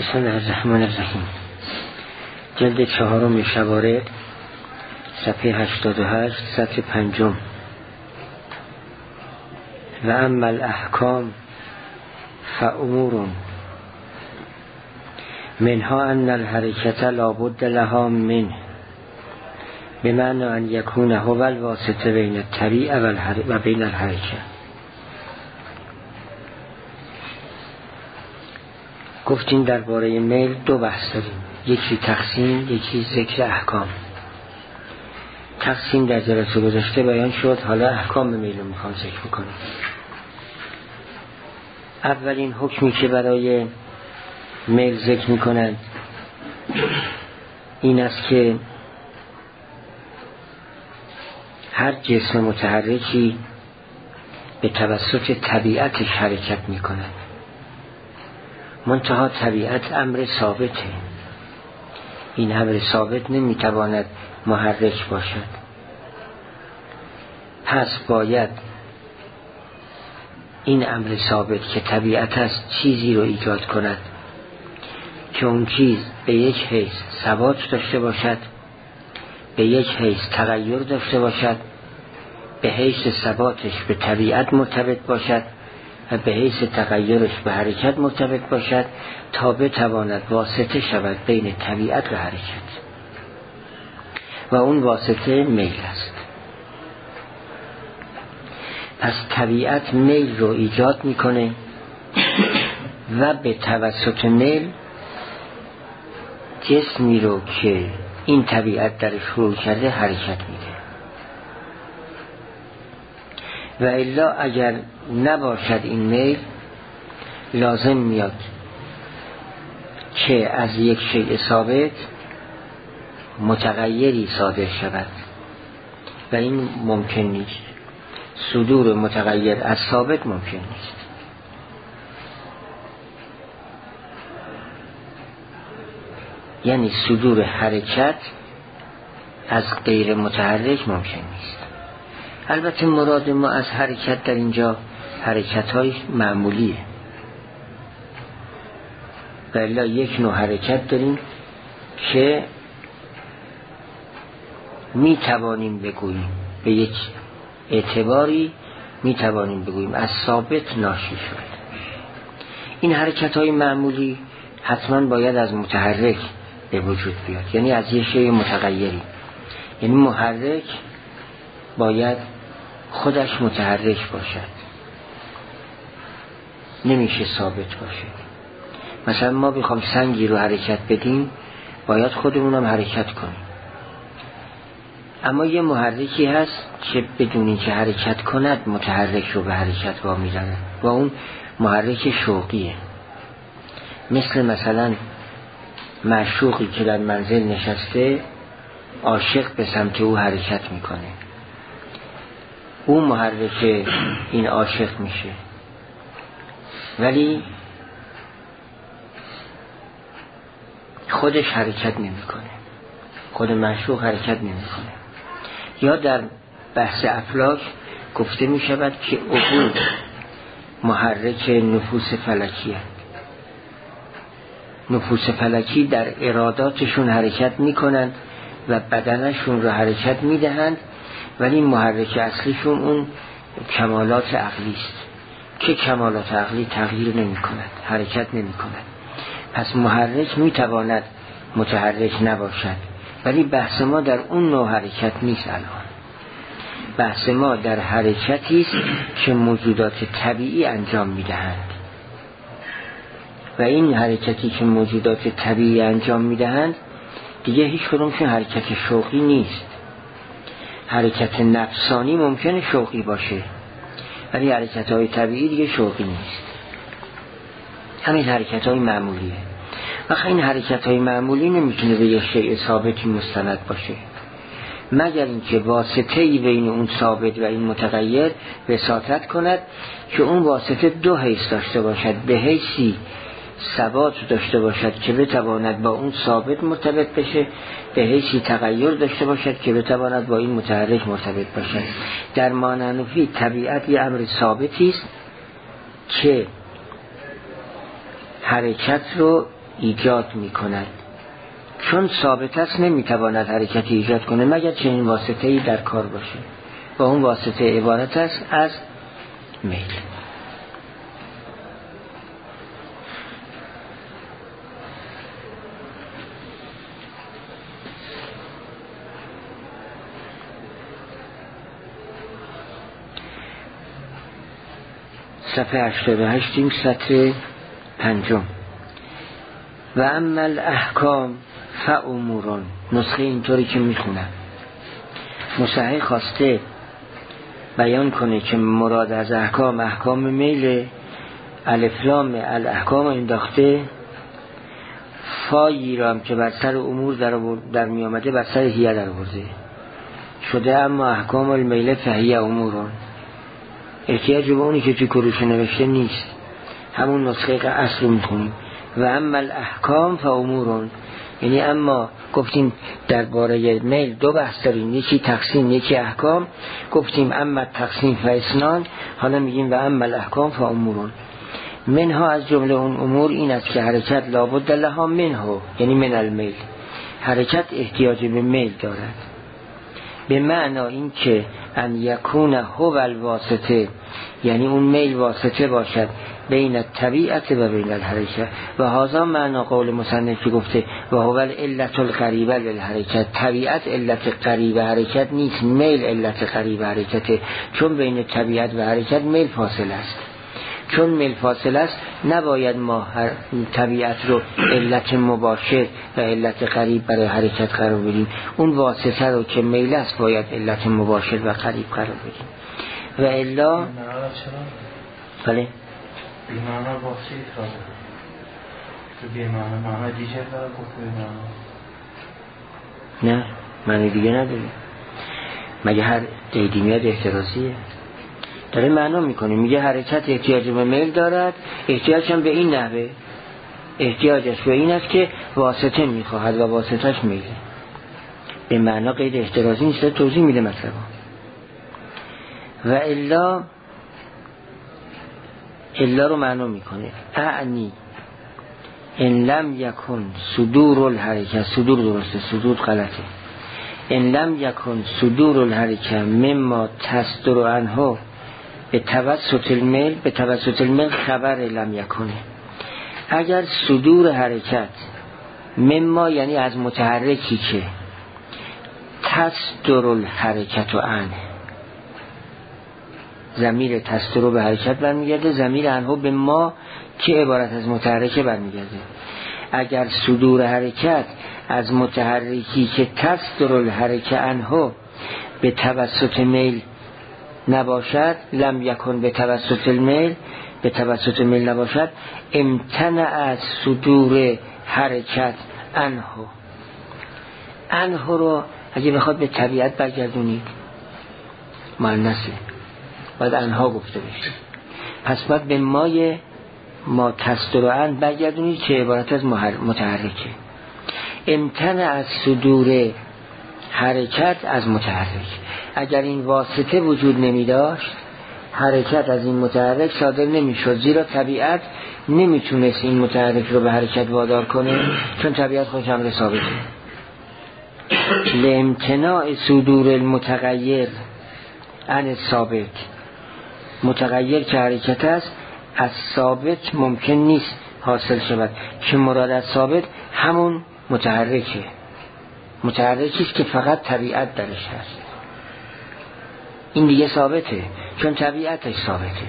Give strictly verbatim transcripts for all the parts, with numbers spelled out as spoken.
بسم الله الرحمن الرحیم. جلد چهارم شوارد، صفحه هشتاد و هشت، سطر پنجم. و اما الاحکام فامور منها ان الحرکت لابد لها منه بمعنی ان یکون هو الواسطه بین الطبیعه و بین الحرکه. گفتیم درباره میل دو بحث داریم، یکی تقسیم، یکی ذکر احکام. تقسیم در جلسه گذشته بیان شد، حالا احکام میل رو میخوام ذکر بکنیم. اولین حکمی که برای میل ذکر میکنند این است که هر جسم متحرکی به توسط طبیعتش حرکت میکند، منتها طبیعت امر ثابته. این امر ثابت نمیتواند محرک باشد، پس باید این امر ثابت که طبیعت است چیزی رو ایجاد کند که اون چیز به یک حیث ثبات داشته باشد، به یک حیث تغییر داشته باشد، به حیث ثباتش به طبیعت مرتبط باشد و به حیث تغییرش به حرکت مرتبط باشد تا بتواند واسطه شود بین طبیعت و حرکت، و اون واسطه میل است. پس طبیعت میل رو ایجاد میکنه و به توسط میل جسمی رو که این طبیعت درش شروع کرده حرکت میده. و الا اگر نباشد این میل، لازم میاد که از یک شیء ثابت متغیری صادر شود و این ممکن نیست. صدور متغیر از ثابت ممکن نیست. یعنی صدور حرکت از غیر متحرک ممکن نیست. البته مراد ما از حرکت در اینجا حرکت های معمولیه، ولی یک نوع حرکت داریم که می توانیم بگوییم به یک اعتباری می توانیم بگوییم از ثابت ناشی شد. این حرکت های معمولی حتما باید از متحرک به وجود بیاد، یعنی از یک شیء متغیری. یعنی محرک باید خودش متحرک باشد، نمیشه ثابت باشه. مثلا ما بخوام سنگی رو حرکت بدیم باید خودمونم حرکت کنیم، اما یه محرکی هست که بدون اینکه حرکت کند متحرک رو به حرکت وامی داره و اون محرک شوقیه. مثل مثلا معشوقی که در منزل نشسته، عاشق به سمت او حرکت میکنه، او محرک این عاشق میشه، ولی خودش حرکت نمیکنه، خود معشوق حرکت نمیکنه. یا در بحث افلاک گفته میشود که عقول محرک نفوس فلکی هست. نفوس فلکی در اراداتشون حرکت میکنند و بدنشون رو حرکت میدهند، ولی محرک اصلیشون اون کمالات عقلی است که کمالات عقلی تغییر نمی کند، حرکت نمی کند. پس محرک می تواند متحرک نباشد، ولی بحث ما در اون نوع حرکت نیست. الان بحث ما در حرکتی است که موجودات طبیعی انجام می دهند، و این حرکتی که موجودات طبیعی انجام می دهند دیگه هیچ کدومشون حرکت شوقی نیست. حرکت نفسانی ممکنه شوقی باشه، ولی حرکت های طبیعی دیگه شوقی نیست. همین حرکت های معمولیه. وقتی این حرکت های معمولی نمیتونه به یک شیء ثابتی مستند باشه، مگر اینکه واسطه‌ای بین اون ثابت و این متغیر وساطت کند که اون واسطه دو حیث داشته باشد، به حیثی ثبات داشته باشد که بتواند با اون ثابت مرتبط بشه، به حیثی تغییر داشته باشد که بتواند با این متحرک مرتبط باشد. در مانعنفی طبیعت یه امر ثابتی است که حرکت رو ایجاد میکند. چون ثابت است نمیتواند حرکتی ایجاد کنه مگر چنین واسطه‌ای در کار باشه و اون واسطه عبارت است از میل. صفحه هشتاد و هشت سطر پنجم. و اما الاحکام فامورون. نسخه اینطوری که میخونم مصحح خواسته بیان کنه که مراد از احکام احکام میل، الف لام الاحکام انداخته، فایی را هم که بر سر امور در, در می آمده بر سر هیه در آورده شده. اما احکام المیل فهیه امورون، احتیاج به اونی که توی کروش نوشته نیست، همون نسخه اصل رو میخونیم. و اما الاحکام فامورون، یعنی اما گفتیم درباره میل دو بحث داریم، یکی تقسیم یکی احکام. گفتیم اما تقسیم فاسنان، حالا میگیم و اما الاحکام فامورون. منها از جمله اون امور این است که حرکت لابد لها منه، یعنی من المیل، حرکت احتیاج به میل دارد، به معنا این که ان یکون هو الواسطه، یعنی اون میل واسطه باشد بین الطبیعت و بین الحرکت. و هذا معنا قول مصنف که گفته و هو العلت القریبه للحرکت، طبیعت علت قریبه حرکت نیست، میل علت قریبه حرکته، چون بین طبیعت و حرکت میل فاصله است. چون میل فاصله است نباید ما طبیعت رو علت مباشر و علت قریب برای حرکت قرار بدیم، اون واسطه رو که میل است باید علت مباشر و قریب قرار بدیم. و الا بله بیمانا واسطه اطلاع تو بیمانا معنی دیگر داره گفت بیمانا نه معنی دیگه نداره، مگه هر قیدی میاد احترازیه؟ داره معنا میکنه، میگه حرکت احتیاج به میل دارد، احتیاجش به این نحوه، احتیاجش به این است که واسطه میخواهد و واسطش میله. به معنا قید احترازی نیست، توضیح میده مطلب. و الا الا رو معنا میکنه اعنی ان لم یکن صدور الحرکت، صدور درسته صدور غلطه، ان لم یکن صدور الحرکت مما تصدر عنه به توسط المیل، به توسط المیل خبر لم یکنه. اگر صدور حرکت مما یعنی از متحرکی که تصدر الحرکت عنه، ضمیر تصدر به حرکت برمیگرده، ضمیر عنه به ما که عبارت از متحرکه برمیگرده. اگر صدور حرکت از متحرکی که تصدر الحرکت عنه به توسط میل نباشد، لم یکن به توسط المیل، به توسط میل نباشد، امتنع از صدور حرکت عنه. عنه رو اگه بخواد به طبیعت برگردونید مؤنثه، باید عنها گفته بشه، پس باید به مای ما تصدر عن برگردونید که عبارت از متحرکه. امتنع از صدور حرکت از متحرک، اگر این واسطه وجود نمی داشت حرکت از این متحرک صادر نمی شد، زیرا طبیعت نمیتونست این متحرک رو به حرکت وادار کنه، چون طبیعت خودش امر ثابته. لامتناع صدور المتغیر عن ثابت، متغیر که حرکت است از ثابت ممکن نیست حاصل شود، که مراد از ثابت همون متحرکه، متحرکی است که فقط طبیعت درش هست، این دیگه ثابته چون طبیعتش ثابته.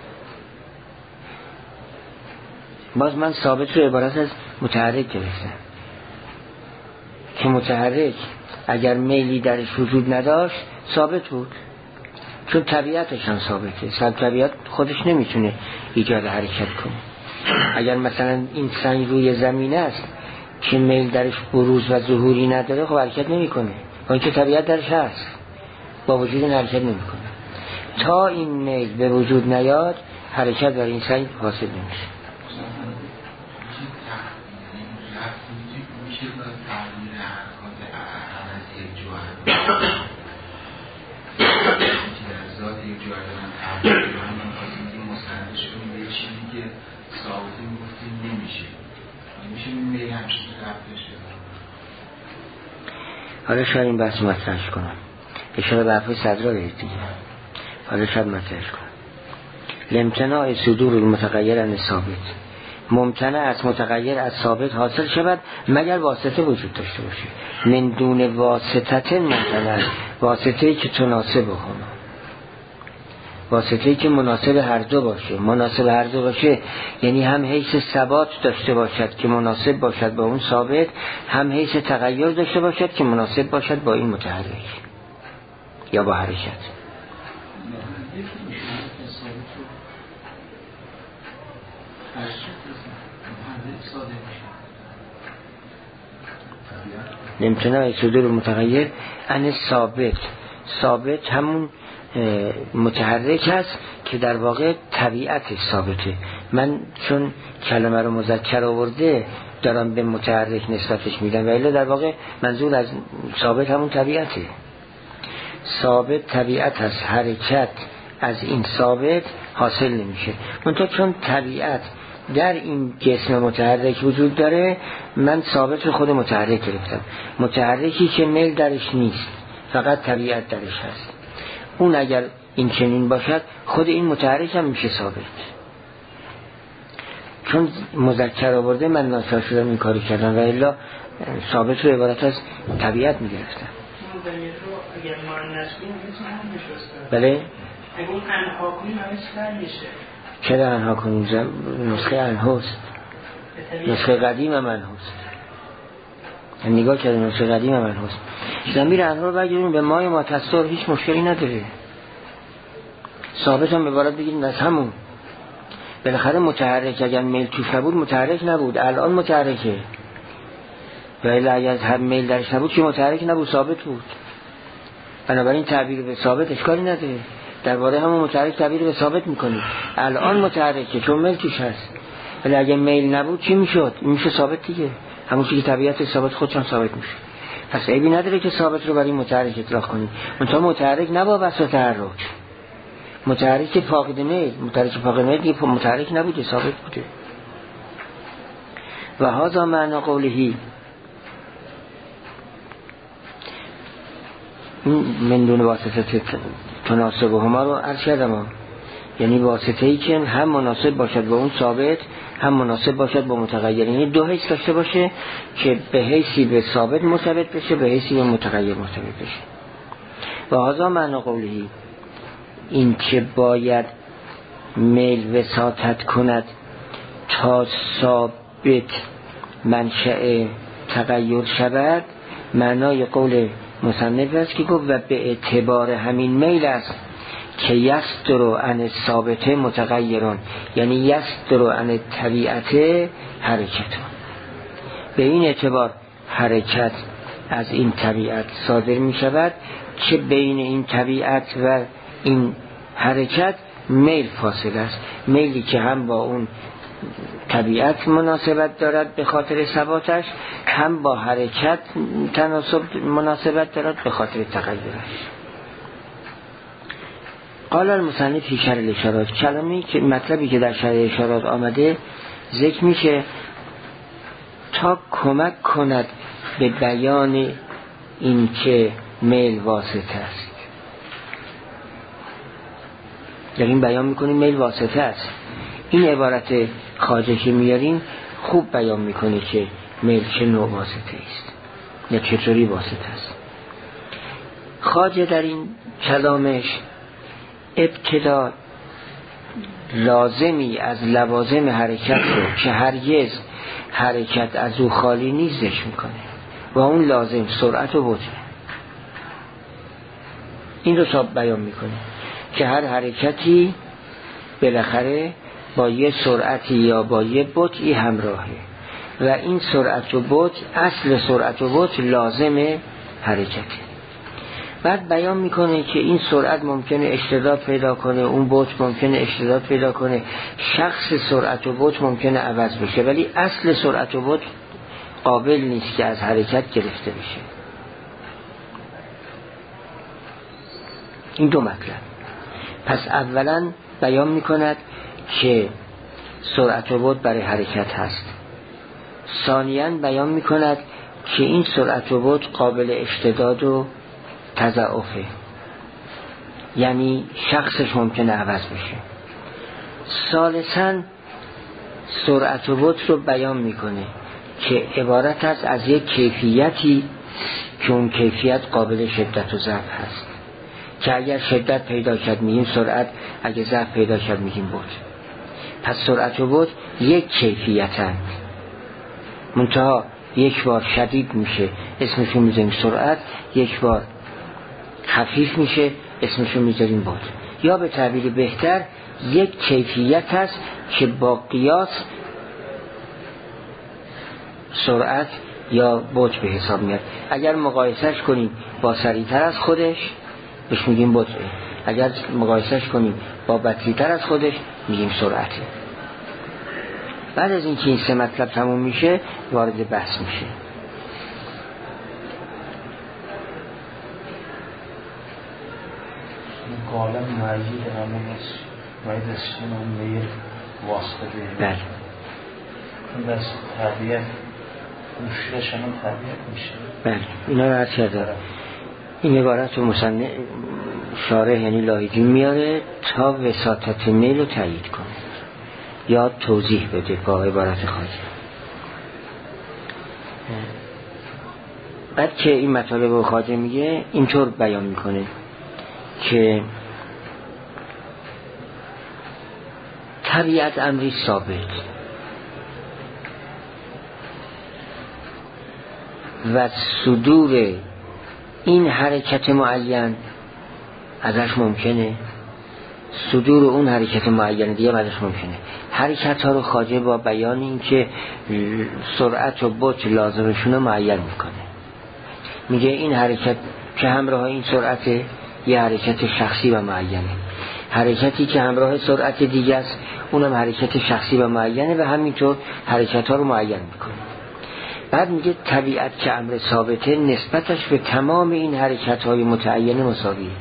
باز من ثابت رو عبارت از متحرک گرفتم که متحرک اگر میلی درش وجود نداشت ثابت بود، چون طبیعتش هم ثابته، سب طبیعت خودش نمیتونه ایجاد حرکت کنه. اگر مثلا این سنگ روی زمین است که میل درش بروز و ظهوری نداره، خب حرکت نمیکنه، با اینکه طبیعت درش هست، با وجود این حرکت نمیکنه. تا این میل به وجود نیاد حرکت در این سنگ حاصل نمیشه. میشه حالا شاید این بحث مطرحش کنم، اشاره به حرف صدرا دارید دیگه، حالا شاید مطرحش کنم. لامتناع صدور المتغیر عن ثابت، ممتنع از متغیر از ثابت حاصل شود مگر واسطه وجود داشته باشه. من دون واسطه ممتنع، واسطه‌ای که تناسب هم، واسطه‌ای که مناسب هر دو باشه. مناسب هر دو باشه یعنی هم حیث ثبات داشته باشد که مناسب باشد با اون ثابت، هم حیث تغییر داشته باشد که مناسب باشد با این متحرک یا با حرکت. امتناع صدور متغیر عن ثابت، ثابت همون متحرک هست که در واقع طبیعت ثابته. من چون کلمه رو مذکر آورده دارم به متحرک نسبتش میدم، ولی در واقع منظور از ثابت همون طبیعته. ثابت طبیعت هست، حرکت از این ثابت حاصل نمیشه. منتها چون طبیعت در این جسم متحرک وجود داره، من ثابت رو خود متحرک گرفتم. متحرکی که میل درش نیست، فقط طبیعت درش هست. اون اگر این چنین باشد خود این متحرک هم میشه ثابت. چون مذکر آورده من ناچار شدم این کاری کردم، و الا ثابت رو عبارت از طبیعت میگرفتم. بله؟ اگه اون انها کنیم همه چی میشه. چرا انها کنیم؟ نسخه انهاست، نسخه قدیم هم انهاست. نگاه کرده نسخه قدیم هم انهاست. ضمیر انها رو بگیریم به مای ما تصور، هیچ مشکلی نداره. ثابت هم عبارت بگیریم از همون. بالاخره متحرک اگر میل توش نبود متحرک نبود، الان متحرکه. ولی اگر هم میل درش نبود که متحرک نبود، ثابت بود. بنابراین تعبیر به ثابت اشکالی نداره. درباره همون متحرک تعبیر به ثابت میکنیم. الان متحرکه چون میل توش هست، ولی اگه میل نبود چی میشد؟ میشه ثابت دیگه، همون چیزی که طبیعت ثابت خودشان ثابت میشه. پس عیبی نداره که ثابت رو برای متحرک اطلاق کنیم. منتها متحرک نبا بسا تحرک، متحرک فاقد میل، متحرک فاقد میل دیگه متحرک نبوده، ثابت بوده. و هذا معنی قوله من دون واسطه تناسب هما رو عرض کردم، یعنی واسطه ای که هم مناسب باشد با اون ثابت، هم مناسب باشد با متغیر. یعنی دو حیث داشته باشه که به حیثی به ثابت مرتبط بشه، به حیثی به متغیر مرتبط بشه. و هذا معنی قوله، این که باید میل وساطت کند تا ثابت منشأ تغییر شود، معنای قول مصنف است که گفت و به اعتبار همین میل است که یصدر عن ثابت متغیرون، یعنی یصدر عن طبیعت حرکتون. به این اعتبار حرکت از این طبیعت صادر می شود که بین این طبیعت و این حرکت میل فاصل است، میلی که هم با اون طبیعت مناسبت دارد به خاطر ثباتش، هم با حرکت تناسب مناسبت دارد به خاطر تغییرش. قال المصنف فی شرح الاشارات، کلمی که مطلبی که در شرح الاشارات آمده ذکر میشه تا کمک کند به بیان این که میل واسطه است. در این بیان میکنیم میل واسطه است. این عبارت خواجه که میاریم خوب بیان میکنه که میل چه نوع واسطه است یا چطوری واسطه است. خواجه در این کلامش ابتدا لازمی از لوازم حرکت رو که هرگز حرکت از او خالی نیست ذکر میکنه، و اون لازم سرعت و بطء. این رو تا بیان میکنه که هر حرکتی بالاخره با یه سرعتی یا با یه بطئی همراهه، و این سرعت و بطء، اصل سرعت و بطء لازم حرکته. بعد بیان میکنه که این سرعت ممکنه اشتداد پیدا کنه، اون بطء ممکنه اشتداد پیدا کنه، شخص سرعت و بطء ممکنه عوض بشه، ولی اصل سرعت و بطء قابل نیست که از حرکت گرفته بشه. این دو مطلب. پس اولا بیان میکند که سرعت و بطء برای حرکت هست. ثانیاً بیان میکند که این سرعت و بعد قابل اشتداد و تضاعفه، یعنی شخصش ممکنه عوض بشه. ثالثاً سرعت و بعد رو بیان میکنه که عبارت است از یک کیفیتی که اون کیفیت قابل شدت و ضعف هست، که اگر شدت پیدا کرد میگیم سرعت، اگر ضعف پیدا کرد میگیم بعد. پس سرعت و بعد یک کیفیتند، منتها یک بار شدید میشه اسمشو میذاریم سرعت، یک بار خفیف میشه اسمشو میذاریم بعد. یا به تعبیر بهتر یک کیفیت هست که با قیاس سرعت یا بعد به حساب میاد. اگر مقایسهش کنیم با سریعتر از خودش بهش میگیم بعد، اگر مقایسهش کنیم با بطی‌تر از خودش میگیم سرعته. بعد از اینکه این سه مطلب تموم میشه وارد بحث میشه. قالم معید همون است معید است میگه واسطه ده بله اون بس طبیعت مشکلش همون طبیعت میشه. بله اینا رو عرض کرده. این عبارت رو مصنع شارح یعنی لاهیجی میاره تا وساطت میل رو تایید کنه یا توضیح بده با عبارت خارجی. بعد که این مطالب رو خارجی میگه اینطور بیان میکنه که طبیعت امری ثابت و صدور این حرکت معین ازش ممکنه، صدور اون حرکت معین دیگه ازش ممکنه. حرکت ها رو خواجه با بیان این که سرعت و بعد لازمشون رو معین میکنه. میگه این حرکت که همراه این سرعت یه حرکت شخصی و معینه، حرکتی که همراه سرعت دیگه است اونم حرکت شخصی و معینه و همینطور حرکت ها رو معین میکنه. بعد میگه طبیعت که امر ثابته نسبتش به تمام این حرکت های متعینه مساویه.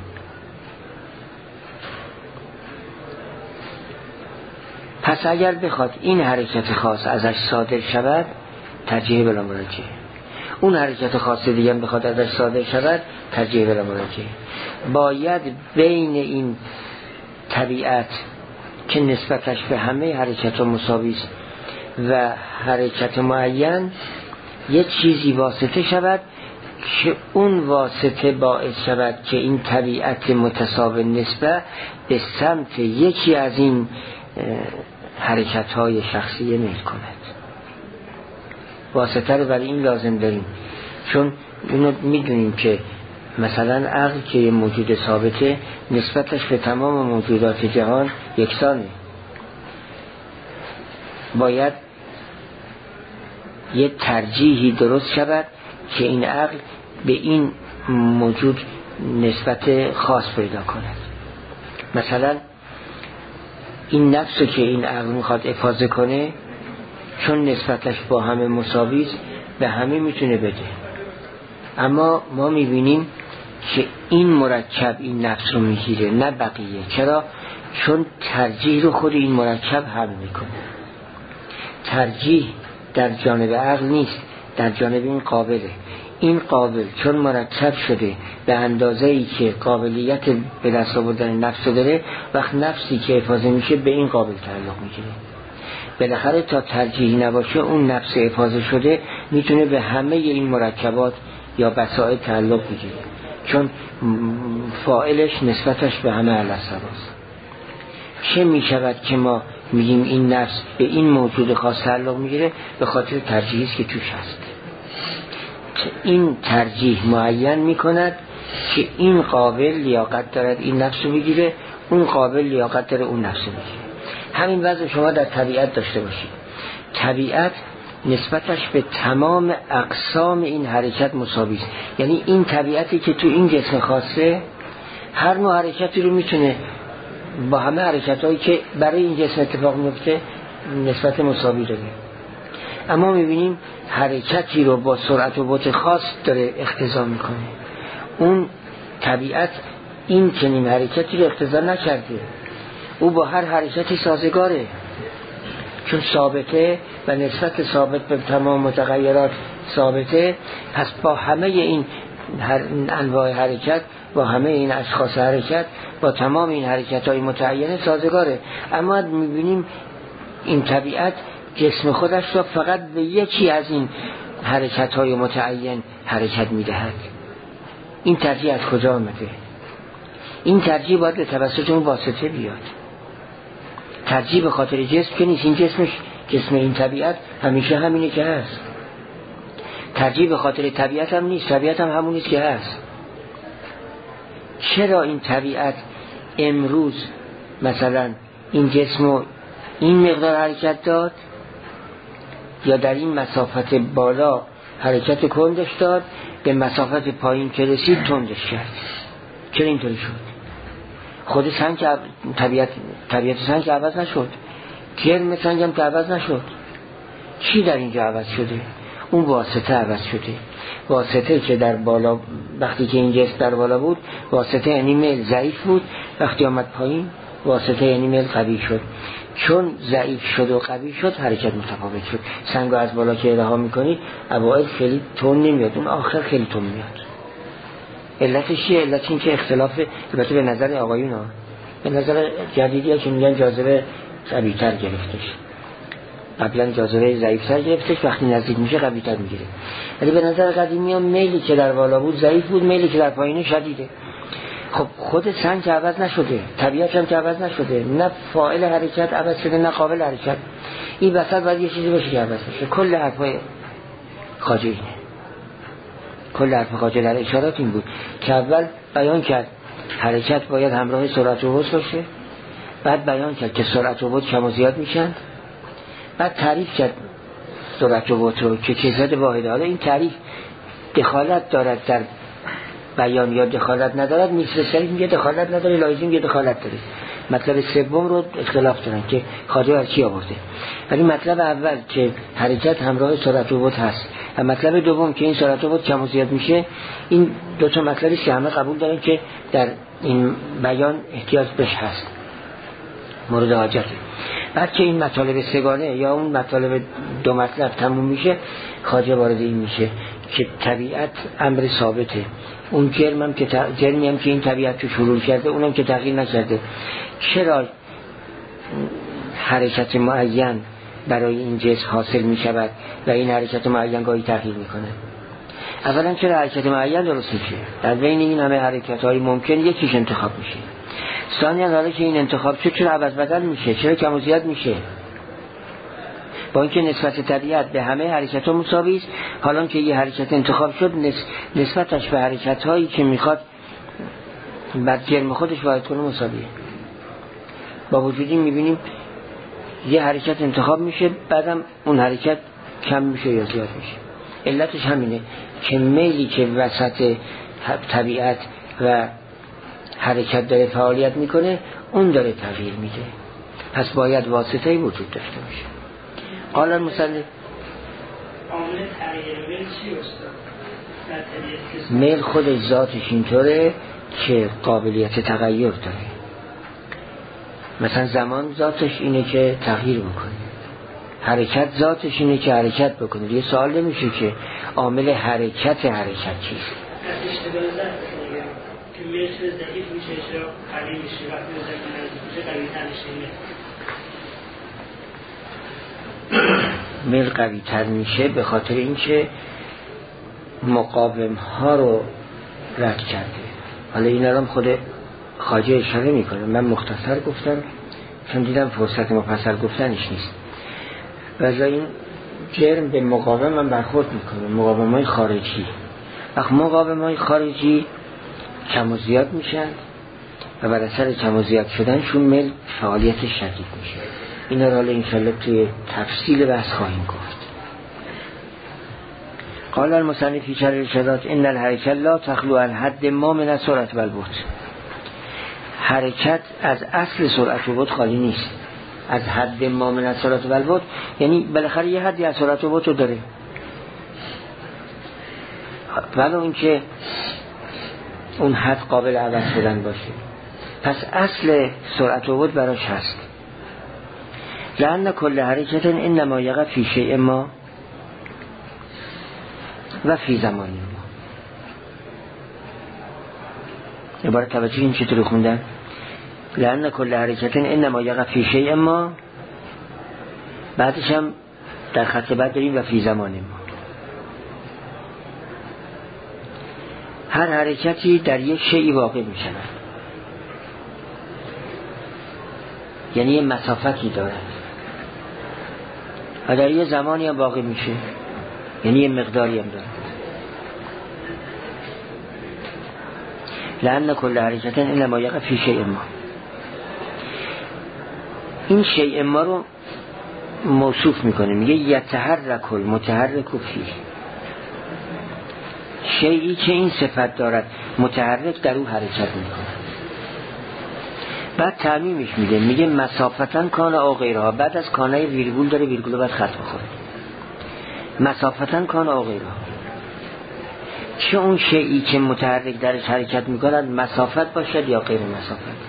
پس اگر بخواد این حرکت خاص ازش صادر شود ترجیح بلا مراجعه، اون حرکت خاص دیگه هم بخواد ازش صادر شود ترجیح بلا مراجعه. باید بین این طبیعت که نسبتش به همه حرکت ها مساوی است و حرکت معین یه چیزی واسطه شود که اون واسطه باعث شود که این طبیعت متساوی نسبت به سمت یکی از این حرکت های شخصی میل کند. واسطه رو برای این لازم داریم چون اینو میدونیم که مثلا عقل که یه موجود ثابته نسبتش به تمام موجودات جهان یکسانه. باید یه ترجیحی درست شود که این عقل به این موجود نسبت خاص پیدا کند. مثلا این نفس که این عقل میخواد افاضه کنه چون نسبتش با همه مساوی است به همه میتونه بده، اما ما میبینیم که این مرکب این نفس رو میگیره نه بقیه. چرا؟ چون ترجیح رو خود این مرکب حمل میکنه. ترجیح در جانب عقل نیست، در جانب این قابله. این قابل چون مرکب شده به اندازه‌ای که قابلیت به دست آوردن نفس داره، وقت نفسی که افاضه میشه به این قابل تعلق میگیره. بالاخره تا ترجیحی نباشه اون نفس افاضه شده میتونه به همه این مرکبات یا بسائل تعلق بگیره چون فاعلش نسبتش به همه الاسباست. چه میشود که ما میگیم این نفس به این موجود خاص تعلق میگیره؟ به خاطر ترجیحی است که توش هست. این ترجیح معین میکند که این قابل لیاقت دارد این نفس رو بگیره، اون قابل لیاقت داره اون نفس رو بگیره. همین وضع شما در طبیعت داشته باشید. طبیعت نسبتش به تمام اقسام این حرکت مساوی است. یعنی این طبیعتی که تو این جسم خاصه هر نوع حرکتی رو میتونه با همه حرکتایی که برای این جسم اتفاق میفته نسبت مساوی داره. اما میبینیم حرکتی رو با سرعت و بعد خاص داره اقتضا میکنه. اون طبیعت این چنین حرکتی رو اقتضا نکرده، او با هر حرکتی سازگاره چون ثابته و نسبت ثابت به تمام متغیرات ثابته، پس با همه این هر انواع حرکت، با همه این اشخاص حرکت، با تمام این حرکت‌های متعینه سازگاره. اما می‌بینیم این طبیعت جسم خودش را فقط به یکی از این حرکت‌های متعین حرکت می‌دهد. این ترجیح از کجا آمده؟ این ترجیح باید به توسط اون واسطه بیاد. ترجیح به خاطر جسم که نیست. این جسمش، جسم این طبیعت همیشه همینه که هست. ترجیح به خاطر طبیعت هم نیست. طبیعت هم همونیست که هست. چرا این طبیعت امروز مثلا این جسم این مقدار حرکت داد، یا در این مسافت بالا حرکت کندش داد، به مسافت پایین که رسید تندش کرد؟ چرا اینطوری شد؟ خود سنگ طبیعت طبیعت سنگ عوض نشد، کرم سنگ هم که عوض نشد. چی در اینجا عوض شده؟ اون واسطه عوض شده. واسطه که در بالا، وقتی که این جسم در بالا بود، واسطه یعنی میل ضعیف بود، وقتی آمد پایین واسطه یعنی میل قوی شد. چون ضعیف شد و قوی شد حرکت متفاوت شد. سنگو از بالا که رها میکنید اوایل خیلی تون نمیاد، اون آخر خیلی تون میاد. علتش چیه؟ علت این که اختلاف، البته به نظر آقایون ها، به نظر جدیدی ها که میگن جاذبه قوی‌تر گرفتش، قبلا جاذبه ضعیف‌تر گرفتش، وقتی نزدیک میشه قوی‌تر میگیره. ولی به نظر قدیمی ها میلی که در بالا بود ضعیف بود، میلی که در پایین شدیده. خب خود سنگ عوض نشده، طبیعت هم که عوض نشده، نه فاعل حرکت عوض شده نه قابل حرکت. این وسط باید یه چیزی باشه که عوض بشه. کل حرفای خواجه اینه. کل حرف خواجه در اشارات این بود که اول بیان کرد حرکت باید همراه سرعت و بطء باشه، بعد بیان کرد که سرعت و بطء کم و زیاد میشن، بعد تعریف کرد سرعت و بطء رو که کیفیت واحده. حالا این تعریف دخالت دارد در بیان یا دخالت ندارد؟ میسر شریف میگه دخالت نداره، لایزی میگه دخالت داره. مطلب سوم رو اختلاف دارن که خواجه از کی آورده. ولی مطلب اول که حرکت همراه سرعت و بطء هست و مطلب دوم که این سرعت و بطء کم و زیاد میشه، این دو تا مطلبی که همه قبول دارن که در این بیان احتیاج بهش هست، مورد حاجته. بعد که این مطالب سگانه یا اون مطالب دو مطلب تموم میشه، خواجه وارد این میشه که طبیعت امر ثابته. اون جرم هم که ت... جرمی هم که این طبیعت رو شروع کرده اونم که تغییر نکرده. چرا حرکت معین برای این جسم حاصل می شود و این حرکت معین گاهی تغییر می کنه؟ اولا چرا حرکت معین درست میشه؟ در بین این همه حرکت های ممکن یکیش انتخاب میشه. ثانیاً حالا که این انتخاب شد چرا عوض بدل میشه؟ چرا کم و زیاد میشه؟ با اینکه نسبت طبیعت به همه حرکت ها مساوی است، حالا که یه حرکت انتخاب شد نسبتش به حرکت هایی که میخواد بر جرم خودش واحد کنه مساویه. با وجودی میبینیم یه حرکت انتخاب میشه، بعدم اون حرکت کم میشه یا زیاد میشه. علتش همینه که میلی که وسط طبیعت و حرکت داره فعالیت میکنه اون داره تغییر میده، پس باید واسطه‌ای وجود داشته باشه. قال المصنف عامل تغییر میل چی استاد؟ میل خودش ذاتش اینطوره که قابلیت تغییر داره. مثلا زمان ذاتش اینه که تغییر بکنه، حرکت ذاتش اینه که حرکت بکنه. یه سوال نمیشه که عامل حرکت حرکت چیست؟ اشتباه ذات که میل چه ضعیف میشه چرا قوی میشه، وقتی ضعیف میشه قوی‌تر میشه. میل قوی تر میشه به خاطر اینکه مقاوم ها رو رد کرده. حالا این الان خود خواجه اشاره میکنه، من مختصر گفتم چون دیدم فرصت مفصل گفتنش نیست. ولی این جرم به مقاوم من برخورد میکنه، مقاوم های خارجی. وقت مقاوم های خارجی کم و زیاد میشن و بر اثر کم و زیاد شدنشون میل فعالیت شدید میشه. این را حالا انشاءالله توی تفصیل بحث خواهیم گفت. قال المصنف فی شرح الارشادات ان الحرکت لا تخلو عن حد ما من السرعة و البطء. حرکت از اصل سرعت و بطء خالی نیست. از حد ما من السرعة و البطء یعنی بالاخره یه حدی از سرعت و بطء داره، ولی اینکه اون حد قابل عوض شدن باشه. پس اصل سرعت و بطء براش هست. لأن كل حركة انما يقع في شيء ما و فی زمان ما. عبارت توجه این چطور خوندن؟ لأن کل حرکت انما یقع فی شیء ما، بعدش هم در خط بعد داریم و فی زمان ما. هر حرکتی در یک شیء واقع می شود، یعنی یه مسافتی دارد و در یه زمانی هم واقع میشه، یعنی یه مقداری هم دارد. لأن کل حرکت انما یقع فی شیء ما. این شیء ما رو موصوف میکنه، میگه یتحرک المتحرک فیه، شیئی که این صفت دارد متحرک در او حرکت میکنه. بعد تعمیمش میده، میگه مسافتن کان او غیرها، بعد از کانه ویرگول داره، ویرگول بعد خط بخوره. مسافتن کان او غیرها، چه اون شیئی که متحرک درش حرکت میکند مسافت باشد یا غیر مسافت.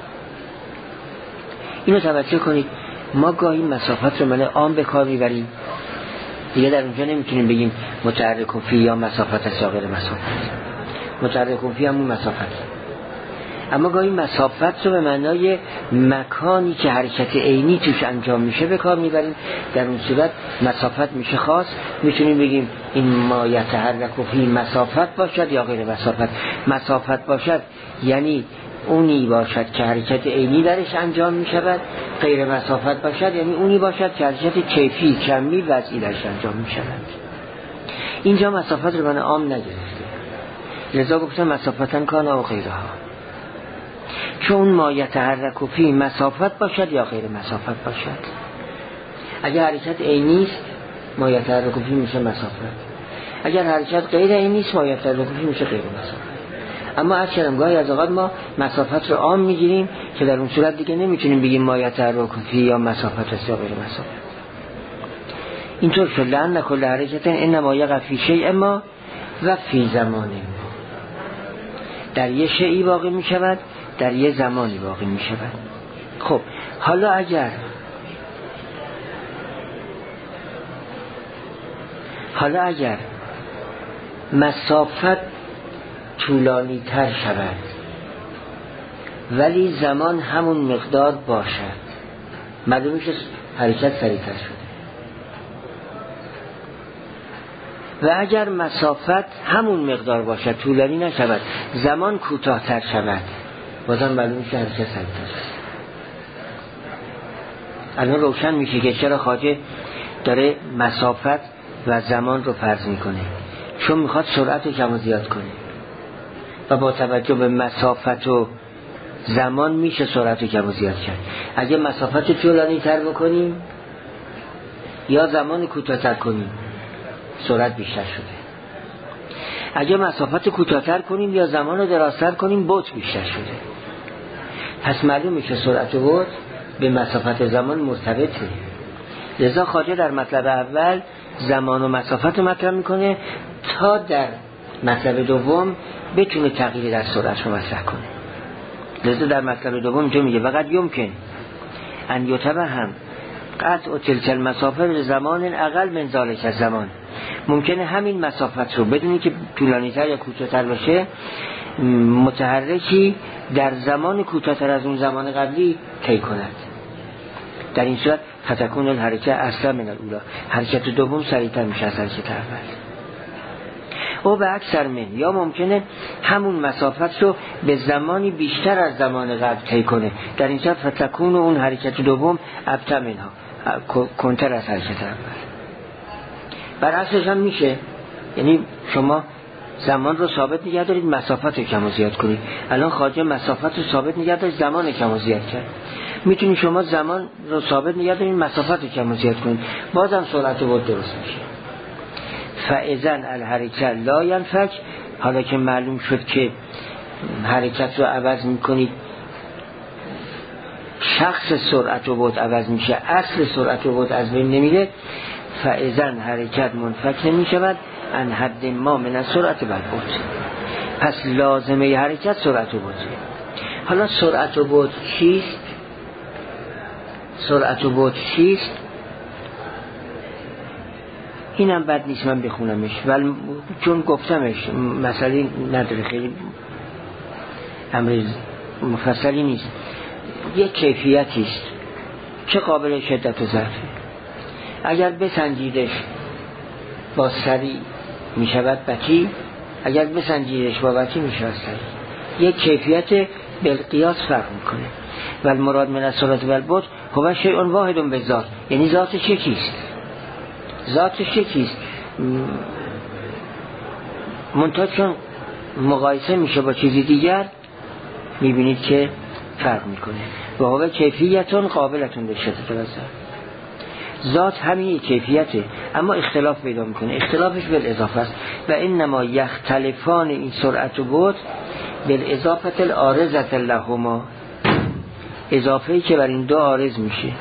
اینو توجه کنید، ما گاهی مسافت رو من عام به کار میبریم، دیگه در اونجا نمیتونیم بگیم متحرک فی یا مسافت است یا غیر مسافت. متحرک فی همون مسافت، اما گاهی مسافت رو به معنای مکانی که حرکت عینی توش انجام میشه به کار میبریم. در اون صورت مسافت میشه خاص، میتونیم بگیم این ما یتحرک فی مسافت باشد یا غیر مسافت. مسافت باشد یعنی اونی باشد که حرکت عینی درش انجام میشود، غیر مسافت باشد یعنی اونی باشد که حرکت کیفی کمی وضعی درش انجام میشود. اینجا مسافت رو من عام نگرفته، لذا گفتم مسافتن کان او غیرها، چون ما یتحرک فی مسافت باشد یا غیر مسافت باشد. اگر حرکت عینی است ما یتحرک فی میشه مسافت، اگر حرکت غیر عینی است ما یتحرک فی میشه غیر مسافت. اما از چرمگاهی از اوقات ما مسافت رو عام میگیریم که در اون صورت دیگه نمیتونیم بگیم ما یتحرک فی یا مسافت است یا غیر مسافت. اینطور شد لأن کل حرکت انما یقع فی شیء ما و فی زمان ما، در یه شیئی واقع میشود، در یه زمانی واقع میشود. خب حالا اگر حالا اگر مسافت طولانی تر شود ولی زمان همون مقدار باشد، معلوم میشه حرکت سریعتر شده. و اگر مسافت همون مقدار باشد، طولانی نشود، زمان کوتاه‌تر شود، بازم معلوم میشه حرکت سریعتر شد. الان روشن میشه که چرا خواجه داره مسافت و زمان رو فرض میکنه، چون میخواد سرعت رو کم و زیاد کنه و با توجه به مسافت و زمان میشه سرعت رو کم و زیاد کرد. اگه مسافت رو طولانی تر بکنیم یا زمان کوتاه‌تر کنیم سرعت بیشتر شده. اگه مسافت کوتاه‌تر کنیم یا زمان رو درازتر کنیم بعد بیشتر شده. پس معلوم میشه سرعت و بعد به مسافت زمان مرتبطه. لذا خواجه در مطلب اول زمان و مسافت رو مطرح میکنه تا در مطلب دوم بتونه تغییر در سرعت رو مطرح کنه. لذا در مطلب دوم جو میگه وقت یمکن ان یتوهم قطع تلک المسافه به زمان اقل من ذالک الزمان، ممکنه همین مسافت رو بدونی که طولانی تر یا کوتاه‌تر باشه متحرکی در زمان کوتاه‌تر از اون زمان قبلی طی کند. در این صورت فتکون الحرکه اصلا من الاولا، حرکت دوم سریعتر میشه از حرکت اول. او به اکثر من، یا ممکنه همون مسافت رو به زمانی بیشتر از زمان قبل طی کنه، در این صورت فتکون اون حرکت دوم ابطأ منها، کنتر از حرکت اول. بر اصلش هم میشه، یعنی شما زمان رو ثابت نگه دارید مسافت رو کم و زیاد کنید. الان خواجه مسافت رو ثابت نگه دارید زمان کم و زیاد کرد. میتونید شما زمان رو ثابت نگه دارید مسافت رو کم و زیاد کنید، بازم سرعت بود درست میشه. فاذن الحرکت لا ینفک، حالا که معلوم شد که حرکت رو عوض میکنید، شخص سرعت و بود عوض میشه، اصل سرعت و بود از بین نمیره. فاذن حرکت منفک نمی شود ان حد ما من السرعت بل بود، پس لازمه حرکت سرعت و بود. حالا سرعت و بود چیست؟ سرعت و بود چیست؟ اینم بد نیست من بخونمش، ولی چون گفتمش مسئله نداره، خیلی امر مفصلی نیست. یک کیفیتی است که قابل شدت و ضعف. اگر بسنجیدش با سری می شود بطی، اگر بسنجیدش با بطی می شود سری. یک کیفیت بالقیاس فرق میکنه. و المراد من الصورت و البعد هو شیء واحد بالذات، یعنی ذاتش یکیست، ذاتش یکیست، منتها چون مقایسه میشه با چیزی دیگر میبینید که فرق میکنه. و هو کیفیتون قابلتون به شدت و ضعف. ذات همین کیفیته اما اختلاف پیدا میکنه، اختلافش بالاضافه است. و انما یختلفان این سرعت و بعد بالاضافه العارضه لهما، اضافه‌ای که بر این دو عارض میشه،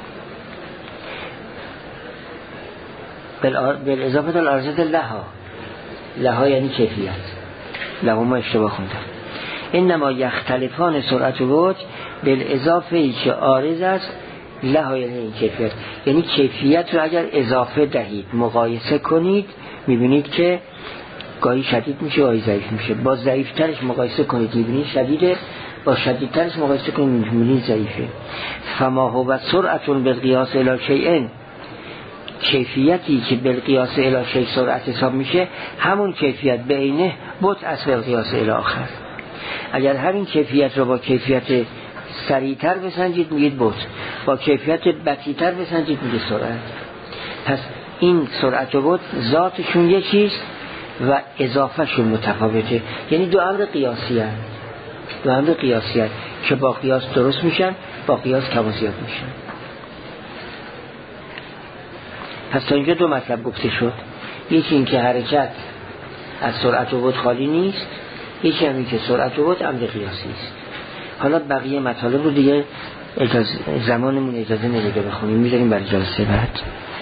بالاضافه العارضه لها، لها یعنی کیفیت، لهما اشتباه خوندم. انما یختلفان سرعت و بعد بالاضافه‌ای که عارض است لها یعنی این کیفیت، یعنی کیفیت رو اگر اضافه دهید مقایسه کنید میبینید که گاهی شدید میشه گاهی ضعیف میشه. با ضعیفترش مقایسه کنید میبینید شدیده، با شدیدترش مقایسه کنید میبینید ضعیفه. فما هو سرعت بالقیاس الی شیء، کیفیتی که بالقیاس الی شیء سرعت حساب میشه همون کیفیت به عینه بط اصل بالقیاس الی آخر. اگر همین کیفیت رو با کیفیت سریعتر بسنجید میگید بط، با کیفیت بطی‌تر بسنجید میگید سرعت. پس این سرعت و بط ذاتشون یکیست و اضافهشون متفاوته، یعنی دو امر قیاسی هست، دو امر قیاسی هست که با قیاس درست میشن، با قیاس کم و زیاد میشن. پس تا اینجا دو مطلب گفته شد، یکی این که حرکت از سرعت و بط خالی نیست، یکی همین که سرعت و بط امر قیاسی است. حالا بقیه مطالب رو دیگه اجازه زمانمون اجازه نمیده بخونیم، میذاریم برای جلسه بعد.